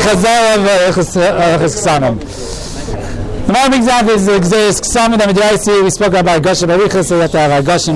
The main example is the Gzeres Ksamim that Midraisi. We spoke about Gasha Baricha, so you have to have a Gasha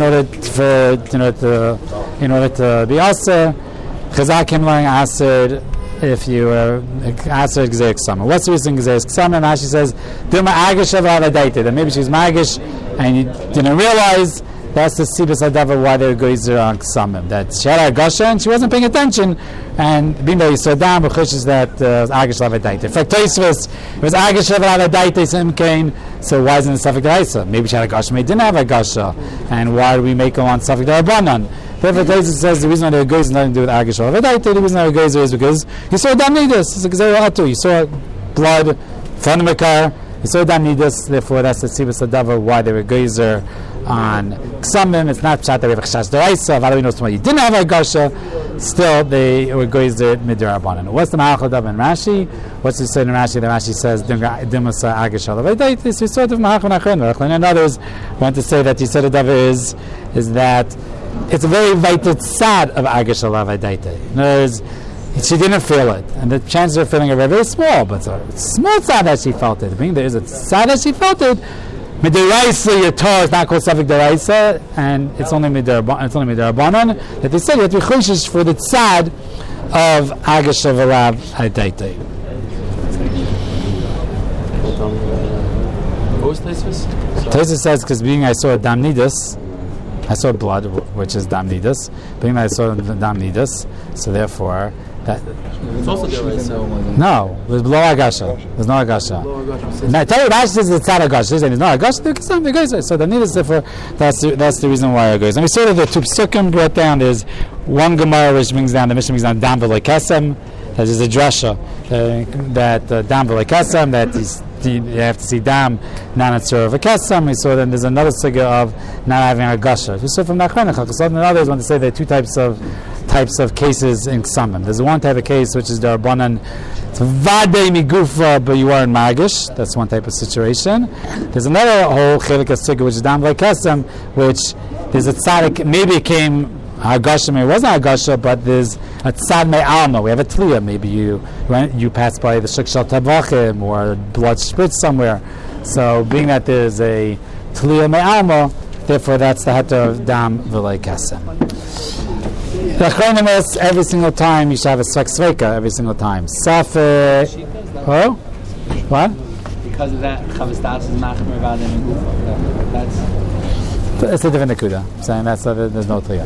in order to be Aser. Chazak came along Aser if you were Aser Gzeres Ksamim. What's the reason Gzeres Ksamim? Rashi says Duma Agash Avadaita. That maybe she's Magish and you didn't realize. That's the Sibas Hadava why they're Goizer on Ksamim. That she had a Gasha and she wasn't paying attention, and being that you saw down, B'chush is that Agash Lavadaita. In fact, Tosfos, it was Agash Lavadaita, Sim Kain, so why isn't it Safek Daraisa? Maybe she had a Gasha, maybe didn't have a Gasha, and why do we make her on Safek Darabanan? Therefore, Tosfos says the reason why they're Goizer has nothing to do with Agash Lavadaita, the reason why they're Goizer is because you saw Damnidus, it's a Gzeir Atu, you saw blood from the Makar, you saw Damnidus, therefore that's the Sibas Hadava why they were Goizer on Ksamim. It's not Pshat that we have a Chashash D'Oraisa. How do we know somebody didn't have a Gasha? Still, they were Goizer Midirabanan. What's the Mahachadav in Rashi? What's the say in Rashi? The Rashi says Dimasa Agash Alavaydaita. We sort of Mahachon Achon. And others want to say that Yisod Adav is that it's a very vital tzad of Agash Alavaydaita. In other words, she didn't feel it, and the chances of feeling it are very small. But it's a small tzad that she felt it. I mean, there is a tzad that she felt it. Midiraisa, your Torah is not called Safek Daraisa, and it's only Midirabanan, that they said you have to be chushish for the tzad of Agash Avarav Hadaitei. What was Tosfos? Tosfos says, because being I saw Damnidus, I saw blood, which is Damnidus, being that I saw Damnidus, so therefore, that it's also Daraisa. No, there's below Agasha. There's no Agasha. Now, tell you, Rashi says it's not Agasha. There's no Agasha. So the need is therefore that's the reason why it goes. And we saw that the two psukim brought down. There's one Gemara which brings down the Mishnah brings down Dam v'lo Kesem. That is a drasha that Dam v'lo Kesem that you have to see Dam not a tzur of a Kesem. We saw then there's another sugya of not having Agasha. We saw from Nachmanach. So others want to say there are two types of cases in Ksamim. There's one type of case which is Darabanan, it's Vadei Migufa, but you are in Magish. That's one type of situation. There's another whole Chelik Asugya which is Dam v'lo Kesem, which there's a tzaddik, maybe it came Hagasha, maybe it wasn't Hagasha, but there's a tzad me'alma. We have a tliya. Maybe you pass by the Shuk Shal Tavachim or blood spritz somewhere. So being that there's a tliya me'alma, therefore that's the heter of Dam v'lo Kesem. The Achronim is every single time you should have a Sveka every single time. Safe. Oh? What? Because of that, Chavastats is Machmer about them in Gufa. It's a different Nakuda. I'm saying that's there's no Tliya.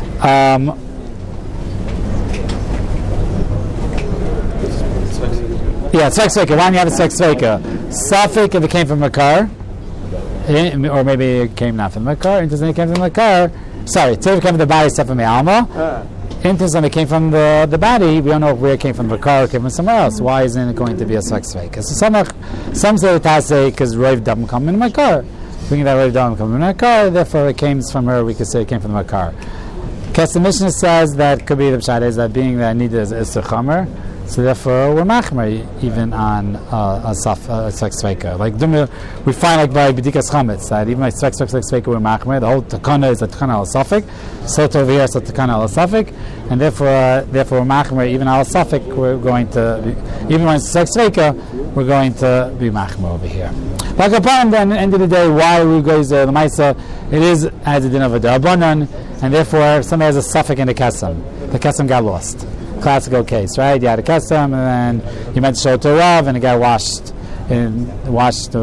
Yeah, Sveka. Why do you have a Sveka? Safek if it came from a car, or maybe it came not from a car. It doesn't came from a car. Sorry, Tziv came from the body, except from the Alma. Intis it came from the body. We don't know where it came from the car or it came from somewhere else. Why isn't it going to be a sex fake? So some say it has say because Rav doesn't come in my car. Thinking that Rav doesn't come in my car, therefore it came from her. We could say it came from my car. Because the Mishnah says that could be the pshat is that being that needed is a chamer. So therefore, we're machmer even on a sex sveka. Like we find like by bedikas chametz that even by sex sveka we're machmer. The whole takana is a takana al safek. So over here is a takana al safek, and therefore we're machmer even al safek. We're going to even when it's sex sveka, we're going to be machmer over here. Like upon then, at the end of the day, why we go to the Maisa? It is as a din of a darabanan, and therefore if somebody has a safek in the kesem got lost. Classical case, right? You had a kesem, and then you meant to show it to Rav, and it got washed in the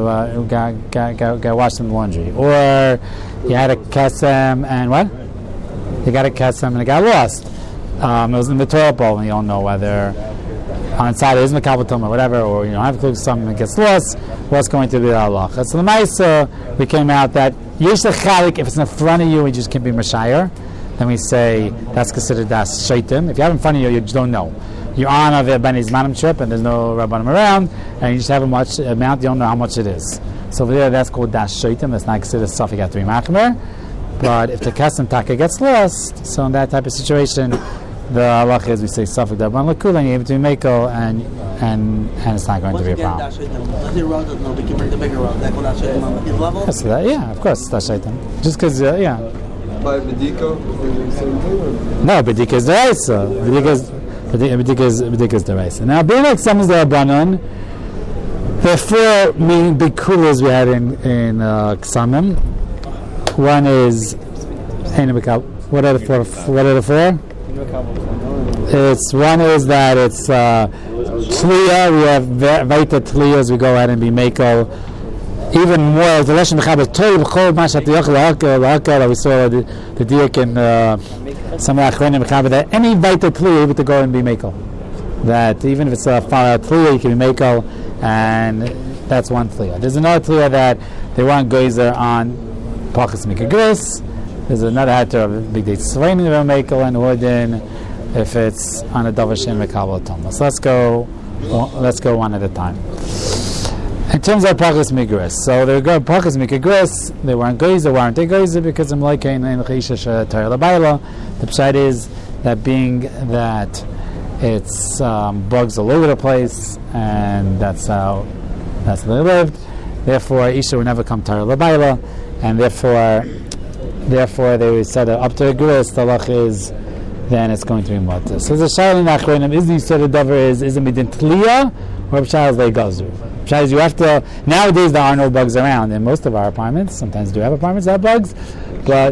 laundry. Or you had a kesem, and what? You got a kesem, and it got lost. It was in the toilet bowl, and you don't know whether on inside it is mekabatum or whatever, or you don't have to something that gets lost. What's going to be the halach? So the Maisa, we came out that yesh chalik if it's in front of you, you just can't be mashayir. Then we say that's considered das shaitim. If you have in front of you, you just don't know. You're on a Benny's Manam trip and there's no Rabbanim around, and you just have a much amount, you don't know how much it is. So over there, that's called das shaitim. That's not considered stuff you have to be machmer. But if the kesem taka gets lost, so in that type of situation, the halach is we say safek dabban lekula, and you're able to be meko, and it's not going to be a problem. Yes, yeah, of course, das shaitim. Just because, yeah. By Bediko? No, Bedika is the Isa. B'dikas deraisa. Now, being like some is the Rabbanon, there are four main big kulas we had in Ksamim. One is what are the four? It's one is that it's Tliya. We have Vaita Tliya as we go ahead and be Meko. Even more, the Lashon Mechaber Toy B'chol Mashat Yochel Hakel. We saw the diak in some Achronim Mechaber that any Vaita Tliya able to go and be Meko. That even if it's a Tliya, you can be Meko, and that's one Tliya. There's another Tliya that they want Geyser on Pachas Mikagris. There's another hatter of Big Day Tzvayim of Meko and Hodin if it's on a Davashin Mekabel Thomas. Let's go one at a time. In terms of Pachas Mikagris, so they go Pachas Mikagris. They weren't Geyser. Why aren't they Geyser? Because I'm like in Chisha Torah Labayla. The pshat is that being that it's bugs all over the place, and that's how they lived. Therefore, Isha would never come Torah Labayla, and therefore they said up to a gris. The halach is then it's going to be mutter. So the shayla in Achronim is the Yisod Dover is it midin Tliya or B'shayla Lei Gazru? B'shayla you have to. Nowadays there are no bugs around in most of our apartments. Sometimes do have apartments that have bugs, but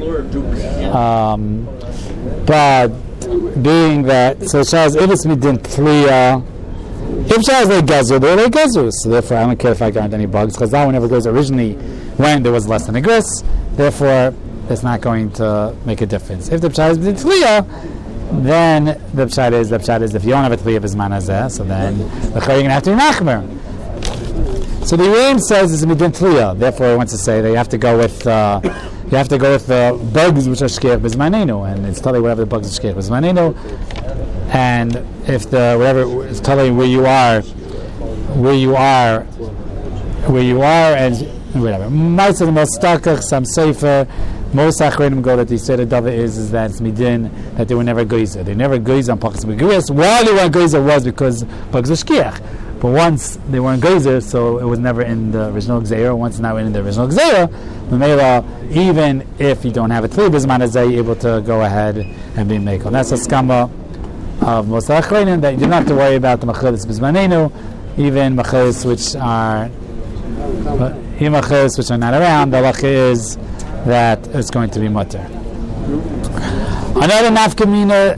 being that so shayla if it's midin Tliya. If Shaz Lei Gazru, they're Lei Gazru. So therefore, I don't care if I aren't any bugs, because that one never goes originally when there was less than a gris. Therefore, it's not going to make a difference. If the Pshat is B'din Tliya, then the Pshat is if you don't have a Tliya B'zman Hazeh, so then the Chayy going to have to be Machmer. So the Reim says it's B'din Tliya. Therefore, it wants to say that you have to go with the bugs which are Shkir B'zmanenu, and it's telling whatever the bugs are Shkir B'zmanenu. And if the whatever it's telling where you are, and whatever. Most of the Mostakach, some Sefer, most Achronim go that they say the Dava is that it's midin that they were never Geyser. They never Geyser on Pachas Mikagris. Why they weren't Geyser was because bugs were Shkiach. But once they weren't Geyser, so it was never in the original Gzeira. Once it's not in the original Gzeira, Mamela, even if you don't have a Tli B'zman Hazeh, you're able to go ahead and be Mekel. That's a skama of most Achronim that you don't have to worry about the Machalis B'zmanenu, even Machalis which are not around. The halach is that it's going to be mutter. Another nafkamina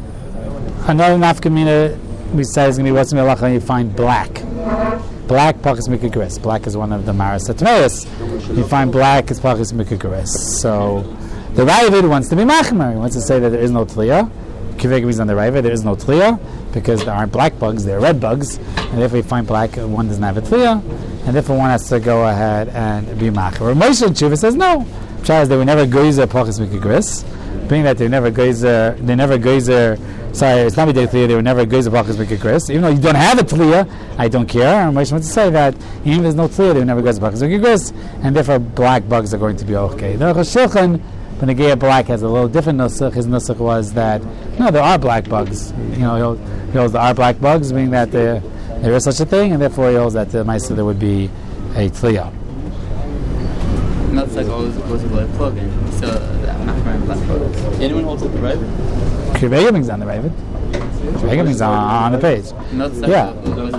besides going to be what's in the halach, you find black Pachas Mikagris. Black is one of the Maras Atmeis. You find black is Pachas Mikagris. So the Ravid wants to be Machmer. He wants to say that there is no Tliya. Kiveg is on the Ravid, there is no Tliya because there aren't black bugs, there are red bugs, and if we find black, one doesn't have a Tliya, and therefore one has to go ahead and be Macher. Moshe Tshuva says no. Charles, they were never Geyser Pachas Mikagris, being that they never Geyser, sorry, it's not Midei Tliya, they were never Geyser Pachas Mikagris, even though you don't have a Tliya, I don't care. And Moshe wants to say that even if there's no Tliya, they were never Geyser Pachas Mikagris, and therefore black bugs are going to be okay. The Shulchan, when the Geya Black has a little different nusach, his nusach was that no, there are black bugs. He holds there are black bugs, meaning that there is such a thing, and therefore he holds that the Ma'aser there would be a Tliya. That's like always goes with a plug-in. So that Machmer black bugs. Anyone holds up the Ravid? Krivegaming's on the Ravid. Krivegaming's on the page. Yeah.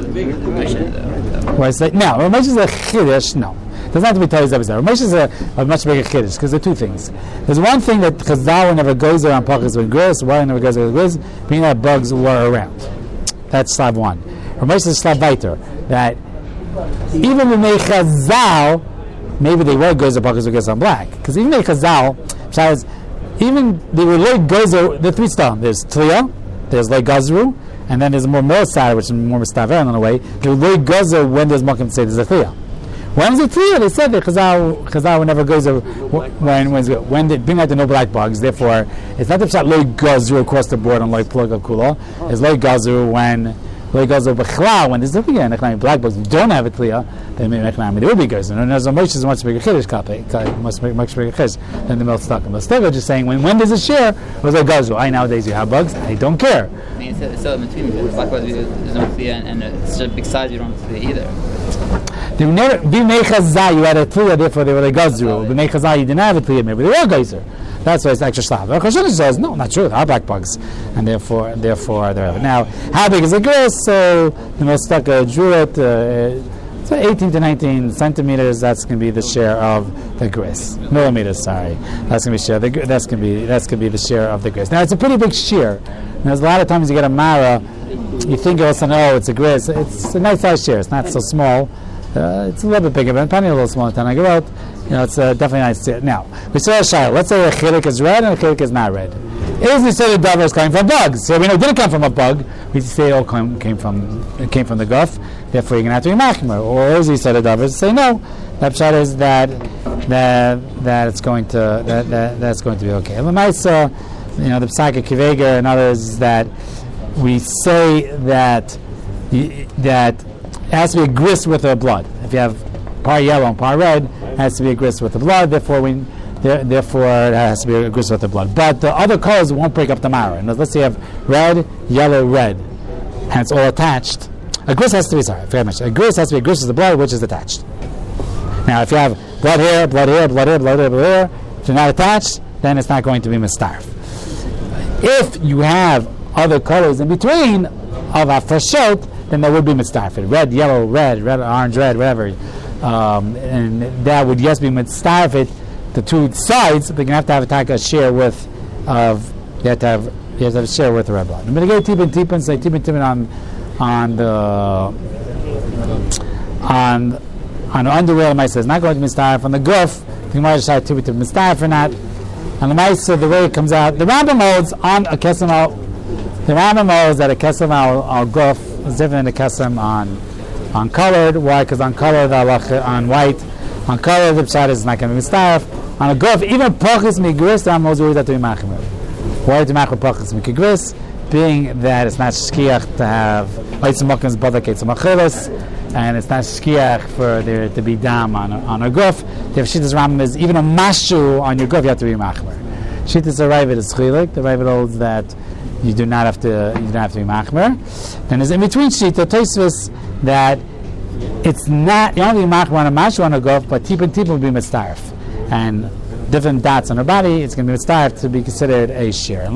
Why say no? Ramesh is a chiddush. No. Doesn't have to be Torah Zebazar. Ramesh is a much bigger chiddush because there are two things. There's one thing that Chazal never goes there on Pachas Mikagris, why never goes there on Gris, meaning that bugs were around. That's slab one. Ramesh is slab weiter that even when they Chazal, maybe they were goes there Pachas Mikagris on black because even they Chazal, even they were like gozer. The three stuff. There's Tliya, there's like Gazru, and then there's more side, which is more mistaver in a way. They're like gozer when there's makom to say there's a Tliya. When is it Tliya? They said that Chazal never goes when they bring out the no black bugs. Therefore, it's not the pshat loy gazru across the board on like plug of kula. It's loy gazru when loy gazru b'chla when there's nothing in black bugs. If you don't have a Tliya, then maybe there will be gazru. And there's a much bigger chiddush much bigger chiddush than the Melstakim. The Melstakim just saying when there's a share, it was like gazru. Nowadays you have bugs. I don't care. So in between black bugs there's no Tliya and it's a big size you don't have Tliya either. They never B'nei Chazal you had a Tliya, therefore they were like Gazru. B'nei Chazal you didn't have a Tliya, maybe they were Geyser. That's why it's extra slav. Rosh says, no, not true. There are black bugs, and therefore they're relevant. Now, how big is the gris? So the Mostaka drew it. So 18 to 19 centimeters. That's going to be the share of the gris. Millimeters, sorry. That's going to be share. That's going to be the share of the gris. Now, it's a pretty big shear. There's a lot of times you get a mara, you think also, no, it's a gris. It's a nice size shear. It's not so small. It's a little bit bigger, but probably a little smaller than I wrote. It's definitely nice. Now, we saw a shayla. Let's say a chilik is red and a chilik is not red. Is we say the davar is coming from bugs? So we know it didn't come from a bug. We say it all came from the guf. Therefore, you're going to have to be machmer. Or is he said the davar? Say no. The pshat is that it's going to that's going to be okay. The Maisa, the Psaka Kivega and others is that we say that it has to be a gris with the blood. If you have par yellow and par red, it has to be a gris with the blood. Therefore, it has to be a gris with the blood. But the other colors won't break up the marrow. And let's say you have red, yellow, red, and it's all attached. A gris has to be, a gris has to be a gris with the blood, which is attached. Now, if you have blood here, blood here, blood here, blood here, blood here, if you're not attached, then it's not going to be mistarf. If you have other colors in between of a fashot, then there would be mitzdarfed. Red, yellow, red, orange, red, whatever. And that would, yes, be mitzdarfed, the two sides, but you're going to have a share with, you have to have a share with the red blood. I'm going to go tipin, say tipin on the underwear, the mice is not going to be mitzdarfed. On the guf, the Gemara decided tipin mitzdarfed or not. On the mice, the way it comes out, the Rambam holds on a kesem al, the Rambam holds that a kesem al guf is different than a kesem on colored. Why? Because on colored, on white, on colored, the pshat is not going to be mitzdarfed. On a guf, even pachis migris, the Rambam holds that to be machmer. Why to machmer pachis migris? Being that it's not shkiach to have oitzim makim's badak oitzim achilas, and it's not shkiach for there to be dam on a guf. The Shittas Rambam is even a mashu on your guf, you have to be machmer. Shittas Aravid is chilik. The Aravid holds that you do not have to be machmer. Then there's in between Shita Tosfos that it's not, you don't have to be machmer on a mashu on a guf, but tipin will be mitzdarf, and different dots on her body, it's going to be mitzdarf to be considered a shear. And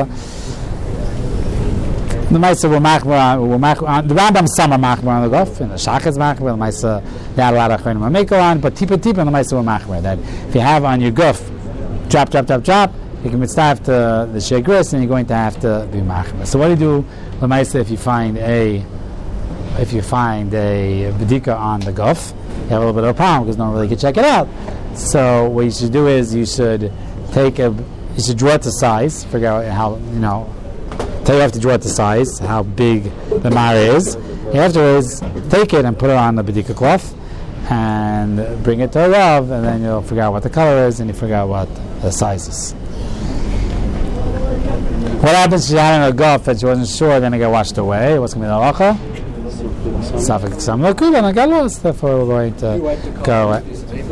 the Maisa will machmer on the Rambam. Some are machmer on the guf, and the Shach is machmer. The Maisa they had a lot of chayim mameko on, but tipin and the Maisa will machmer that if you have on your guf, drop, you can mitzdarf to the shei gris, and you're going to have to be machmer. So what do you do, the Maisa, if you find a bedika on the guf? You have a little bit of a problem because no one really can check it out. So what you should do is you should draw it to size, figure out how you have to draw it to size, how big the mara is. Afterwards, take it and put it on the bedika cloth and bring it to a rav, and then you'll figure out what the color is and you figure out what the size is. What happens if you had in a guf that you wasn't sure, then it got washed away? What's going to be the halacha? Safek some lokud and I got lost, therefore we're going to go away.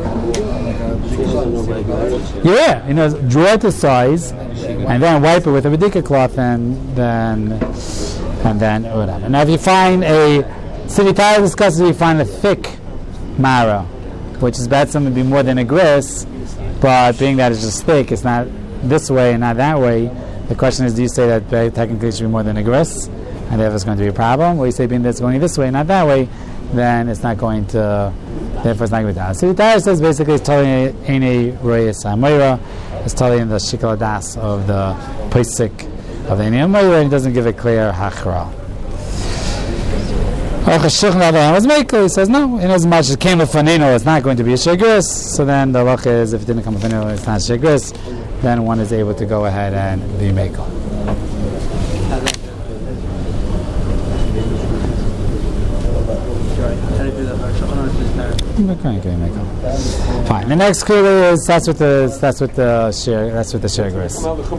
Yeah, draw it to size and then wipe it with a bedika cloth and then whatever. Now if you find Sivitara discusses if you find a thick mara, which is bad, something to be more than a gris, but being that it's just thick, it's not this way and not that way. The question is, do you say that technically it should be more than a gris, and therefore it's going to be a problem? Or you say being that it's going this way, not that way, then it's not going to, therefore it's not going to be done. So the Torah says basically it's totally Einei Royes HaMoira, it's totally in the Shikal Das of the Pesik of the Einei HaMoira, and it doesn't give a clear Hachra. He says no, in as much as it came with Fanino, it's not going to be a Shegris, so then the halacha is if it didn't come with Fanino, it's not Shegris, then one is able to go ahead and be Mekel. Fine. The next clue is that's with the share gris.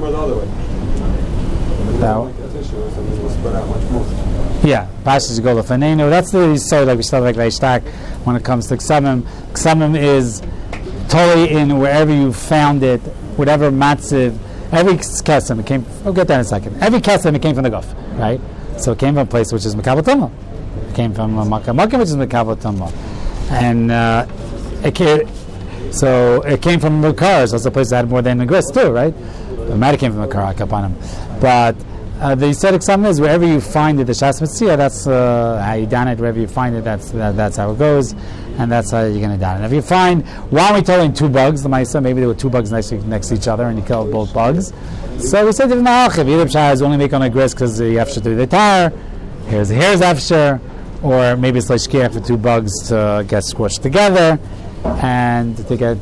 Yeah, Pasha's go lefanenu. That's the so like we started like Reishtak when it comes to Ksamim. Ksamim is totally in wherever you found it, whatever matziv. Every kesem it came. We'll get there in a second. Every kesem it came from the guf, right? So it came from a place which is Mekabel Tumah. It came from Makkah, which is Mekabel Tumah. And So it came from Makar, so it's a place that had more than a grist too, right? It might have came from Makar, Kapanim. But the Yisrael Ksam is wherever you find it, the Shas Mitzvah, that's how you don it. Wherever you find it, that's how it goes, and that's how you're going to don it. If you find, why are we telling two bugs, the Maisa, maybe there were two bugs next to each other, and you killed both bugs. So we said, either Pshah is only make on a grist because you have to do the tire, here's after, or maybe it's like shkiach for two bugs to get squished together, and to get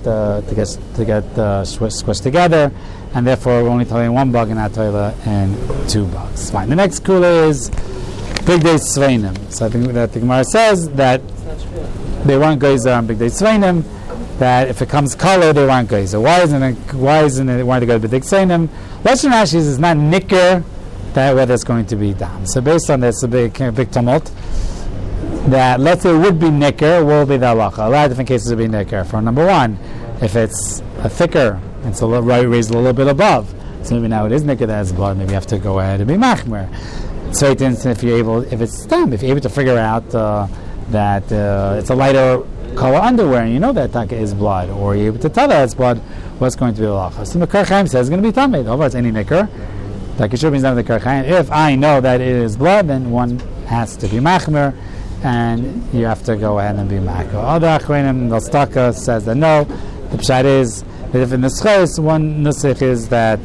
squished together, and therefore we're only telling one bug and not toilet and two bugs. Fine. The next kula is Big Day Tzveinim. So I think that the Gemara says that they weren't geyser on Big Day Tzveinim, that if it comes color they weren't geyser. Why isn't it wanted to go to Big Day Tzveinim? Lashon Rashi is not nicker that whether it's going to be dam. So based on this, a big tumult. That let's say it would be nicker, will be the halacha. A lot of different cases would be nicker. For number one, if it's a thicker, it's a little raised a little bit above. So maybe now it is nicker that has blood. Maybe you have to go ahead and be machmer. So if it's stam, if you're able to figure out that it's a lighter color underwear, and you know that taka is blood, or you're able to tell that it's blood, what's going to be the halacha? So the Makar Chaim says it's going to be tamid. However, it's any nicker. Like it should be the Makar Chaim. If I know that it is blood, then one has to be machmer, and you have to go ahead and be machmer. Other achronim, the Staka says that no. The pshat is that if in the schos, one nusach is that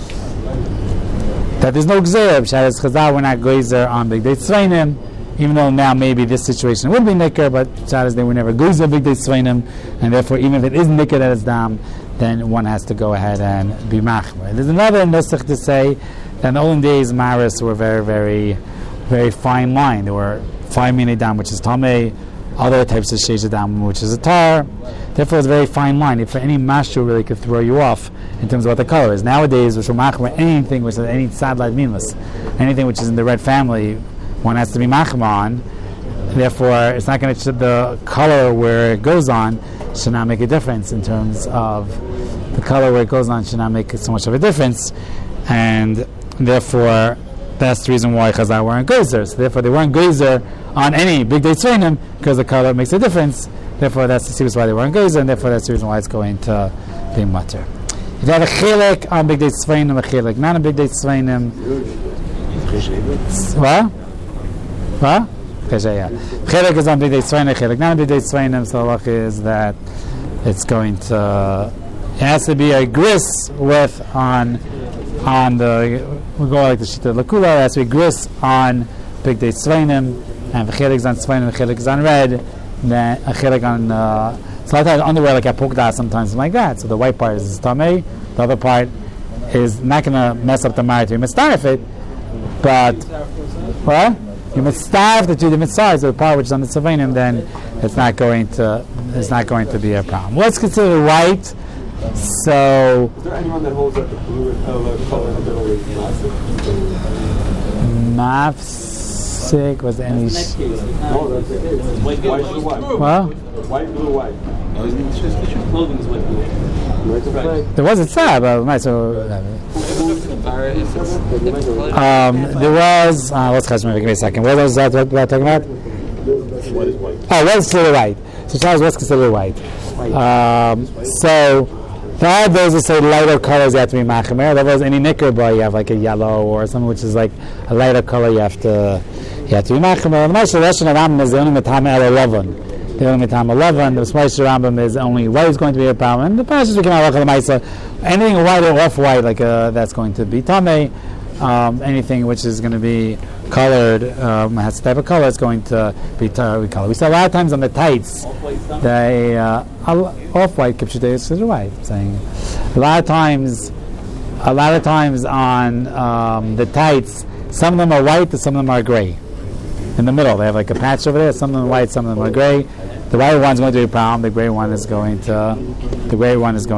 there's no gzeir. Pshat is chazal, we're not geyser on Big Day Tzveinim, even though now maybe this situation would be nicker, but pshat is they were never geyser Big Day Tzveinim, and therefore even if it is nicker that it's dam, then one has to go ahead and be machmer. There's another nusach to say that in the olden days maris were very, very, very fine line. There were 5 minute dam, which is tamei, other types of shades of dam, which is a tar. Therefore, it's a very fine line. If any mashur really could throw you off in terms of what the color is. Nowadays, which machmer anything which is any sadlad meanless, anything which is in the red family, one has to be machmer on. Therefore, it's not going to the color where it goes on should not make a difference in terms of the color where it goes on should not make so much of a difference, and therefore that's the reason why Chazal weren't geyser. So therefore, they weren't geyser on any Big Day Tzveinim because the color makes a difference. Therefore, that's the reason why they weren't geyser, and therefore that's the reason why it's going to be mutter. If you have a chilek on Big Day Tzveinim, a chilek not on Big Day Tzveinim, what? Chilek is on Big Day Tzveinim, chilek not on Big Day Tzveinim. So the halacha is that it's going to, it has to be a gris with on the, we go like the shita lakula, it has to be gris on Big Day Tzveinim, and the chilek is on Tzveinim, the chilek is on red. Then a chilek on so a lot of times underwear like a polka sometimes like that. So the white part is tamei, the other part is not going to mess up the marriage. You mitzvah it, but what? You mitzvah the two different sides of the part which is on the tzveinim, then it's not going to be a problem. Let's consider white. So is there anyone that holds up the blue color in the middle is mafsik? Was any? No, that's it. White, blue, white. Well, white, blue, white. Clothing is white, blue. There was a tzad, but so. There was. Let's catch me. Give me a second. What was that? What we're talking about? What is white? Oh, what's considered white? So Charles, what's considered white? So those that say lighter colors you have to be machamer. Otherwise, any nicker boy you have like a yellow or something which is like a lighter color you have to be machamer. The Moshe Rashon Rambam is the only Matam El 11. The only Matam 11. The Moshe Rambam is only white is going to be a problem. And the passages we can have the Maisa. Anything white or off white like that's going to be tamei. Anything which is going to be colored has a type of color. It's going to be colored. We see a lot of times on the tights, they off-white kipshutei is white. Saying a lot of times on the tights, some of them are white, and some of them are gray. In the middle, they have like a patch over there. Some of them are white, some of them are gray. The white one's going to be a problem. The gray one is going to. The gray one is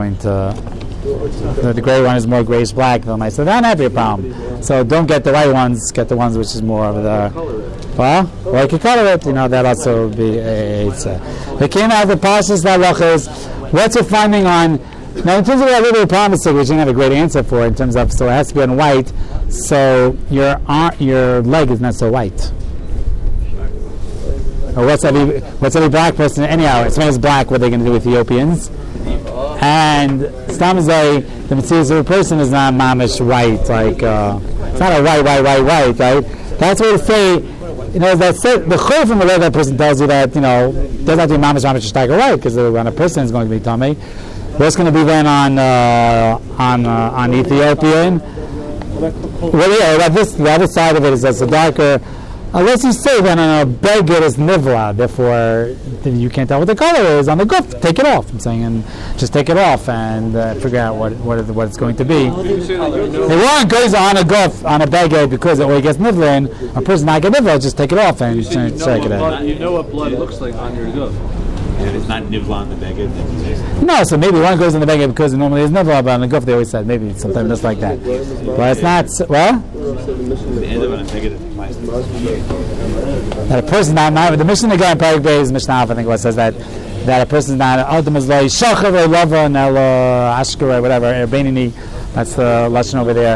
more grayish black. So that not be a problem. So don't get the white ones. Get the ones which is more of the. Well, or you can color it. That also would be a. They came out of the pashas that halacha is. What's your finding on? Now, in terms of that little promise, which you didn't have a great answer for, in terms of so it has to be on white. So your leg is not so white. Or what's every black person? Anyhow, if someone is black, what are they going to do with Ethiopians? And Stamazai, the Metzius of a person is not mamish white, like it's not a white, right? That's what they say. That's it. The chur from the way that person tells you that doesn't have to be mamish shtaiger white, because when a person is going to be tummy, what's going to be then on Ethiopian? The other side of it is that's a darker. Unless you say that on a beggar is nivla, therefore you can't tell what the color is on the guf. Take it off. I'm saying, and just take it off and figure out what it's going to be. The one goes on a guf on a beggar because it gets nivla, and a person not get nivla, just take it off and check it out. You know what blood looks like on your guf. And it's not nivla on the beggar. No, so maybe one goes on the beggar because it normally is nivla, but on the guf they always said maybe sometimes just like that. But it's not. Well. The end of it, I think it is. That a person not the mission again Parak Beis Mishnah I think what says that a person is not ultimately shachav or lava and ashkara whatever erbenini. That's the lashon over there,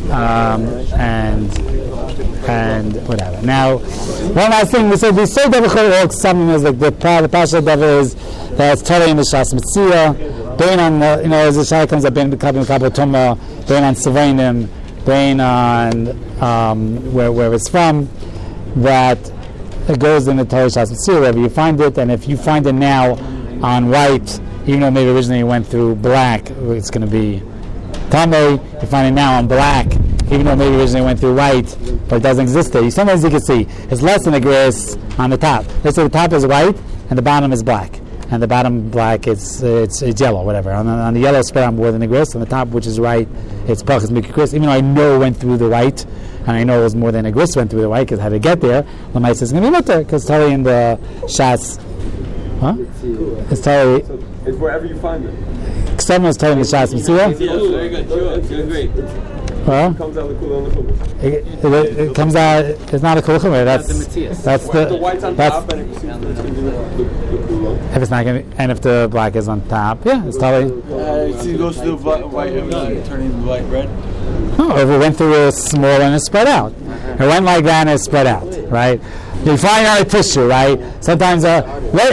and whatever. Now, one last thing we say that something is like the pasha devil is that it's totally in the Shas Mitzvah. Bein on as the Shai comes up in Kabbalah Tuma, bein on Savainim, bein on where it's from. That it goes in the Torah Shas Mitzvah wherever you find it, and if you find it now on white, even though maybe originally it went through black, it's going to be Tamei. You find it now on black, even though maybe originally it went through white, but it doesn't exist there. Sometimes you can see it's less than a grace on the top. Let's say the top is white and the bottom is black, and the bottom black it's yellow, whatever. On the yellow spread on more than the grace. On the top, which is right, it's pachas mikras. Even though I know it went through the white. And I know it was more than a gris went through the white because how to get there. Lamai says it's going to be mutter because totally in the Shas. Huh? It's totally. It's wherever you find it. Someone's telling the Shas Mitzvah. Very good. Doing great. Huh? It comes out the kula on the kula. It comes out. It's not a kula chumer. That's the white's on top and it's going to be the kula. If it's not going to, and if the black is on top, yeah, it's totally. It goes to the white, turning the white red. No, if it went through a small and it's spread out. It went like that and it's spread out, right? You find it on a tissue, right? Sometimes, let's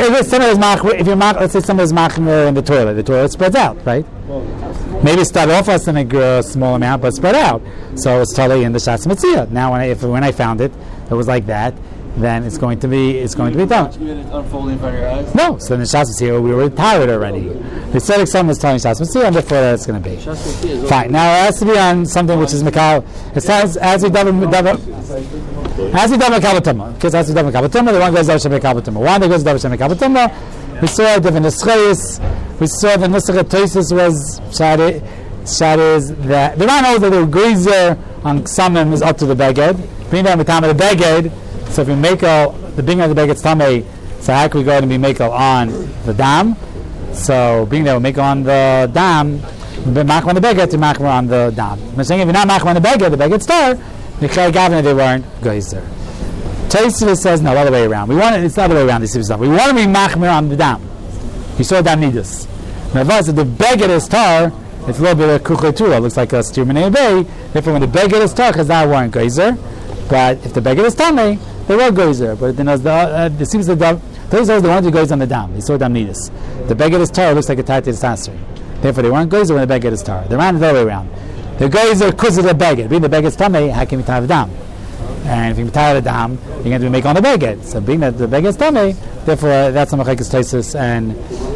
say somebody's machmer in the toilet spreads out, right? Maybe start off as in a small amount, but spread out. So it's totally in the Shas Mitzvah. Now, when I found it, it was like that. Then it's going to be done. Unfolding in front of your eyes? No, so in the Shas Mitzvah we were tired already. The Tzedek someone is telling Shas Mitzvah, and therefore that's going to be fine. Now it has to be on something which is Mikal. It says as we double Mikal Tumah, because as we double Mikal Tumah, the one goes Davar Shem Mikal Tumah. One that goes Davar Shem Mikal Tumah. We saw different Neschayis. We saw the Nusach Toisus was Shad is that the Ran knows that the grazer on Samim is up to the Beged. Being down the time of the Beged. So if we make the being of the beged's tamei, so how can we go ahead and be makel on the dam? So being that we make on the dam, we make on the beged to make on the dam. I'm saying if you're not making on the beged star, Nichai Gavin they weren't geyser. Tosfos says no, the other way around. It's the other way around. This stuff. We want to be machmer on the dam. You saw dam nidus. Now if the beged is tar, it's a little bit of kuchetura. It looks like a stirminei bay. Therefore, when the beged is tar, because that weren't geyser. But if the beged is tamei, they were gozer, but then it seems that those are the ones who goes on the dam. They saw dam nidus. The beged is tar looks like a tatit sasri. Therefore, they weren't gozer when the beged is tar. They ran the other way around. The gozer because of the beged. Being the beged is tamei, how can we tie the dam? And if you tie the dam, you're going to make on the beged. So being that the beged is tamei, therefore that's the machlekes Tosfos and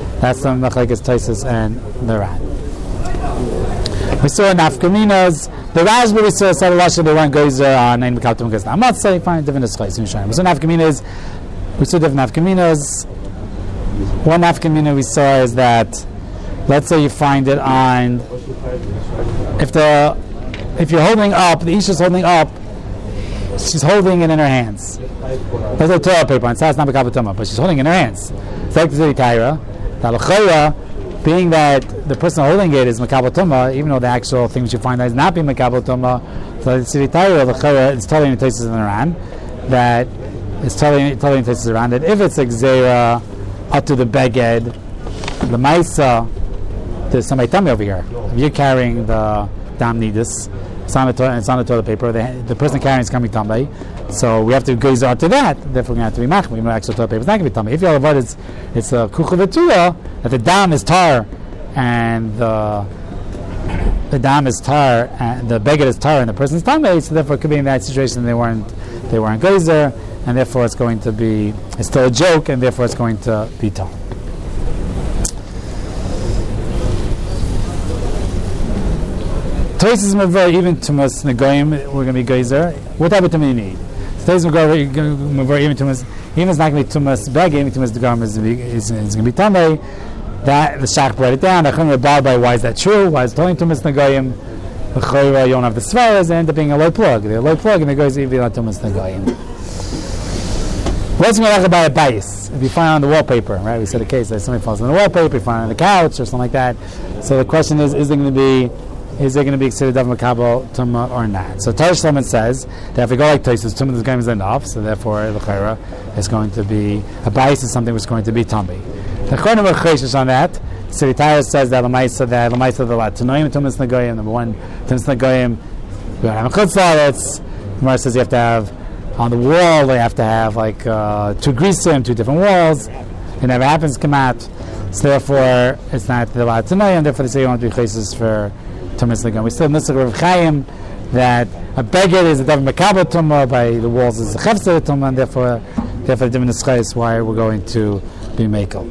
the Ran. We saw nafkaminas. The Raspberry said Lasha they weren't gozer on Ein Mikal Tumah because I'm not saying fine different schayis in Shayim. We saw nafkaminas. We saw different nafkaminas. One nafkamina we saw is that let's say you find it on if you're holding up, the Isha is holding up, she's holding it in her hands. There's a toilet paper and it's not Mikal Tumah, but she's holding it in her hands. It's like the Zeri Taira. The being that the person holding it is Mikal Tumah, even though the actual thing which you find out is not being Mikal Tumah, so the Tziri Taira, it's totally in Tosfos in the Ran, that it's totally in Tosfos in the Ran, that if it's a Gzeira up to the Beged, the Maisa, there's somebody tell me over here, if you're carrying the Dam Nidus, It's on the toilet paper. The person carrying is coming tamei, so we have to gaze out to that. Therefore, we're going to have to be machmir. Even though extra toilet paper is not going to be tamei. If you have it's a kucha v'tura, that the dam is tar, and the dam is tar, and the beged is tar, and the person's tamei. So therefore, it could be in that situation they weren't gazer, and therefore it's still a joke, and therefore it's going to be tar. Tosis Mavar, even Tumas Nagoyim, we're going to be Geyser. What type of Tumah you need? Tosis Mavar, even Tumas, even it's not going to be Tumas Beg, even Tumas Nagoyim is going to be Tamei. That, the Shach brought it down. The Chum by why is that true? Why is it only Tumas Nagoyim? The Chayra, you don't have the Svaras, and end up being a low plug. The low plug, and the goes even on Tumas Nagoyim. What's going to about a bias? If you find it on the wallpaper, right? We said a case that somebody falls on the wallpaper, you find it on the couch, or something like that. So the question is there going to be considered davar makabel tumah or not? So Torah Shlomo says that if we go like Tosis, tumah this game is enough, so therefore the chayra is going to be a bias is something which is going to be tummy. The Chayim were chayshish on that. Siri Taya says that Lamaisa the Latanoim tumas nagoyim. Number one, tumas nagoyim. We don't have a chutz la'aretz. Gemara says you have to have on the wall. They have to have like 2 grisim, 2 different walls. It never happens kamat. So therefore it's not the Latanoim. Therefore they say you want to be chayshish for Tumas Nagoyim. We still nusach Rav Chaim that a beged is a davar makabel tumah, by the walls is a chefzer tumah, and therefore the different nuschais why we're going to be makel.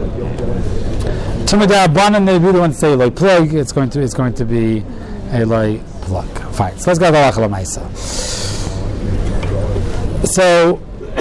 Tumah da'abanan, they really want to say loy plug. It's going to be a loy plug. Fine. So let's go to the halacha l'maisa. So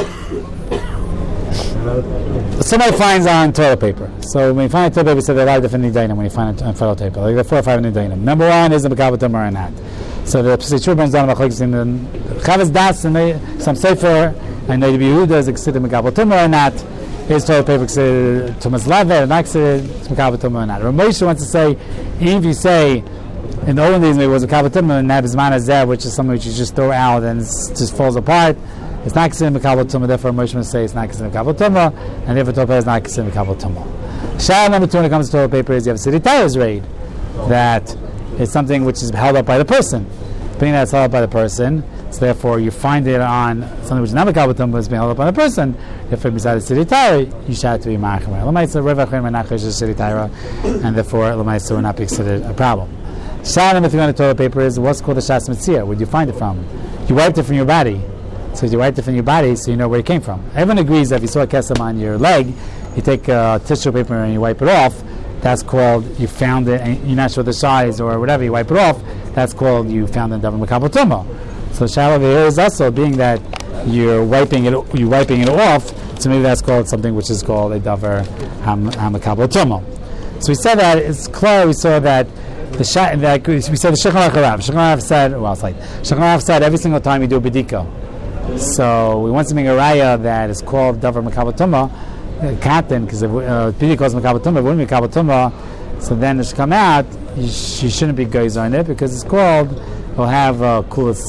somebody finds on toilet paper. So when you find toilet paper, we said there are a lot of different nidanim when you find on toilet paper. Like there are 4 or 5 nidanim. Number 1 is the makabel tumah or not. So the Psei brings down the Chavaz Das and some sefer. I know the Yehuda is considered makabel tumah or not. Is toilet paper considered tumas lever or not considered makabel tumah or not? Rav Moshe wants to say, even if you say in the olden days maybe it was makabel tumah and nabizman azeh, which is something which you just throw out and it just falls apart. It's not considered makabel tumah. Therefore, Moshe wants to say it's not considered makabel tumah, and therefore toilet paper is not considered makabel tumah. Shah number 2 when it comes to toilet paper is you have a city tires raid, that it's something which is held up by the person. Being that it's held up by the person, so therefore you find it on something which is not makabel tumah, but is being held up by the person. If it's beside a city tire, you should have to be machmer. L'maisa reva chayim menachos is a city tire, and therefore l'maisa will not be considered a problem. Shah number 3 on the toilet paper is what's called the shas mitzia. Where do you find it from? You wiped it from your body. So you wiped it from your body, so you know where it came from. Everyone agrees that if you saw a kesem on your leg, you take tissue paper and you wipe it off. That's called you found it, and you're not sure the size or whatever. You wipe it off. That's called you found it in davar makabel tumah. So shalom here is also being that you're wiping it off. So maybe that's called something which is called a davar makabel tumah. So we said that it's clear. We saw that we said the Shulchan Aruch said. Well, it's like Shulchan Aruch said every single time you do a bedika. So we want to make a raya that is called davar makabel tumah, cotton, because if bedika calls makabel tumah, it wouldn't be makabel tumah. So then it should come out. You shouldn't be goyz on it because it's called. We'll have kulas.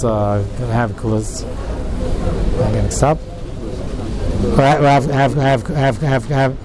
I'm getting mixed up. We'll have.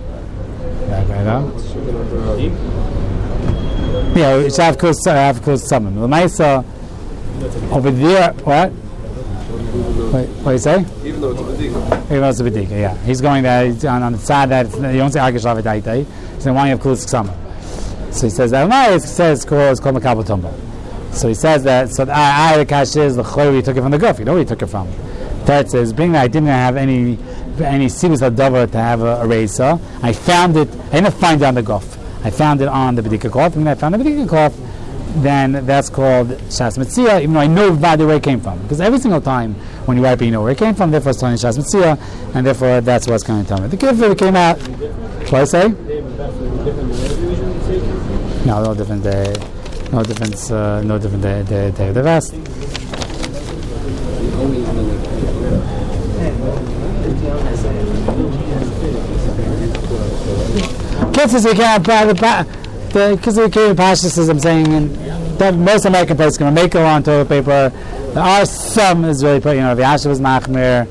Yeah, we should have kulas summon. The Maisa over there. What? Wait, what do you say? Even though it's a bedika. Even though it's a bedika, yeah. He's going there on the side that you don't say Agish Lavadaita. He's going to want you to have kulas summon. So he says that it's called makabel tumah. So he says that. So the kash is the choy we took it from the guf. You know where he took it from. That says, being that I didn't have any sibus hadavar to have a razor, I found it. I didn't find it on the guf. I found it on the bedika cloth. When I found the bedika cloth, then that's called shas mitzia. Even though I know exactly where it came from, because every single time when you wipe it, you know where it came from. Therefore, it's telling shas mitzia, and therefore that's what's going to tell me. The gift came out. What I say? No different day. No difference. No different day of the vast. Because we can't because we can't pashas, as I'm saying, and that most American places can make it on toilet paper. There are some Israeli, the Asher was machmir.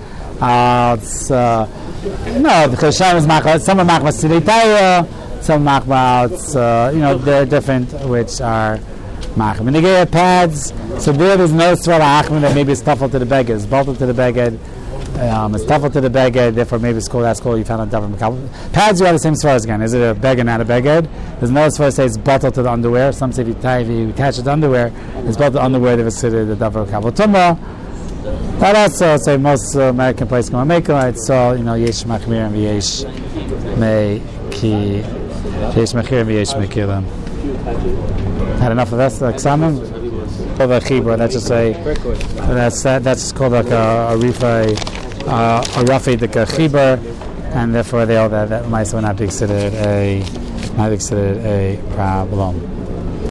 The Choshen is machmir. Some are machmir sidei taya. Some machmir. They're different, which are Machim. When they get pads, so there's no swell achim that maybe it's tuffle to the beged, it's bolted to the beged, it's tuffle to the beged, therefore maybe it's called, that's called, you found a davar mekabel. Pads, you have the same swells again. Is it a beged, not a beged? There's no swell that says it's bottled to the underwear. Some say if you attach it to underwear, it's bottled to the underwear, they've considered the davar mekabel. Tumma, that also, say most American places can make it, right? So, yesh machmir and yesh meki, yesh machir and yesh mekilim. Had enough of that, like salmon? Called a chibur. That's just that's called like a rifa, a rafi, like a chibur, and therefore they all that might not be considered a problem.